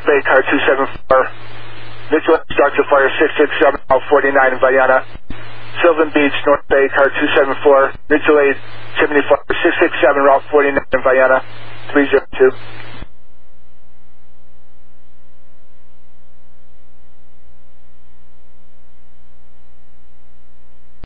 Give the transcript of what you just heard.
Bay, car 274. Vigilante structure fire 667, Route 49 in Vienna. Sylvan Beach, North Bay, car 274. Vigilante chimney fire 667, Route 49 in Vienna. 302.